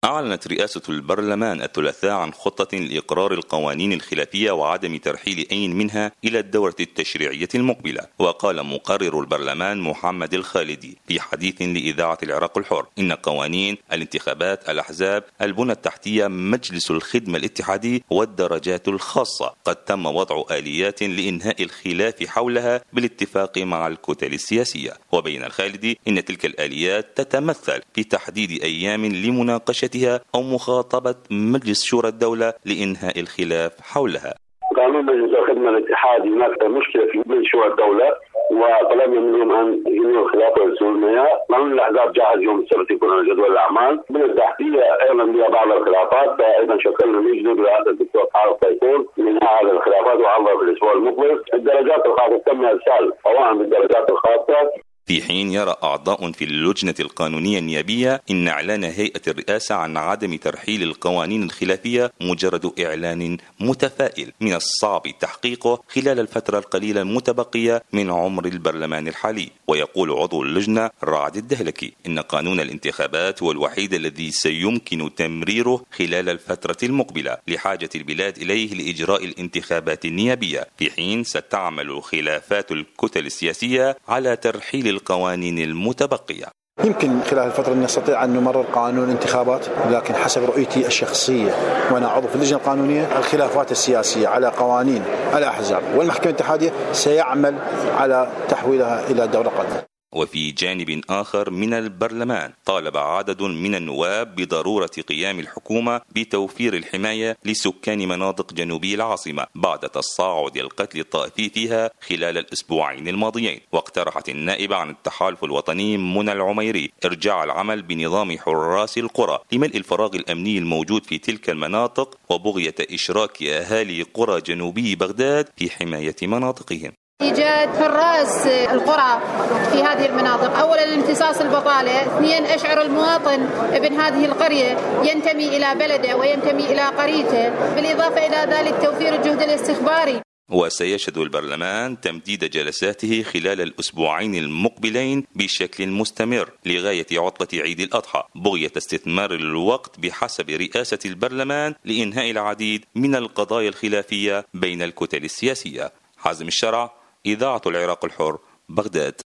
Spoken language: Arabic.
أعلنت رئاسة البرلمان الثلاثاء عن خطة لإقرار القوانين الخلافية وعدم ترحيل أي منها إلى الدورة التشريعية المقبلة. وقال مقرر البرلمان محمد الخالدي في حديث لإذاعة العراق الحر إن قوانين الانتخابات، الأحزاب، البنى التحتية، مجلس الخدمة الاتحادي والدرجات الخاصة قد تم وضع آليات لإنهاء الخلاف حولها بالاتفاق مع الكتل السياسية. وبين الخالدي إن تلك الآليات تتمثل في تحديد أيام لمناقشة أو مخاطبة مجلس شورى الدولة لإنهاء الخلاف حولها. قانون مجلس الخدمة الاتحادي هناك مشكلة في مجلس شورى الدولة وطلبنا منهم أن ينهوا الخلاف ويرسلوا لنا. قانون الأحزاب جاهز يوم السبت يكون على جدول الأعمال. البنية التحتية أيضا بها بعض الخلافات، فأيضا شكلنا لجنة برئاسة الدكتور حارث تيفون من هذه الخلافات وعرضها في الأسبوع المقبل. الدرجات الخاصة تم إرسال قوائم بالدرجات الخاصة. في حين يرى أعضاء في اللجنة القانونية النيابية إن إعلان هيئة الرئاسة عن عدم ترحيل القوانين الخلافية مجرد إعلان متفائل من الصعب تحقيقه خلال الفترة القليلة المتبقية من عمر البرلمان الحالي. ويقول عضو اللجنة رعد الدهلكي إن قانون الانتخابات هو الوحيد الذي سيمكن تمريره خلال الفترة المقبلة لحاجة البلاد إليه لإجراء الانتخابات النيابية، في حين ستعمل خلافات الكتل السياسية على ترحيل القوانين المتبقية. يمكن خلال الفترة نستطيع أن نمرر قانون الانتخابات، لكن حسب رؤيتي الشخصية وأنا عضو في اللجنة القانونية الخلافات السياسية على قوانين الأحزاب والمحكمة الاتحادية سيعمل على تحويلها إلى دورة قادمة. وفي جانب آخر من البرلمان طالب عدد من النواب بضرورة قيام الحكومة بتوفير الحماية لسكان مناطق جنوبي العاصمة بعد تصاعد القتل الطائفي فيها خلال الأسبوعين الماضيين. واقترحت النائبة عن التحالف الوطني منى العميري إرجاع العمل بنظام حراس القرى لملء الفراغ الأمني الموجود في تلك المناطق وبغية إشراك أهالي قرى جنوبي بغداد في حماية مناطقهم. إيجاد حراس القرى في هذه المناطق، أولا امتصاص البطالة، اثنين أشعر المواطن ابن هذه القرية ينتمي إلى بلده وينتمي إلى قريته، بالإضافة إلى ذلك توفير الجهد الاستخباري. وسيشهد البرلمان تمديد جلساته خلال الأسبوعين المقبلين بشكل مستمر لغاية عطلة عيد الأضحى بغية استثمار الوقت بحسب رئاسة البرلمان لإنهاء العديد من القضايا الخلافية بين الكتل السياسية. حازم الشرع، إذاعة العراق الحر، بغداد.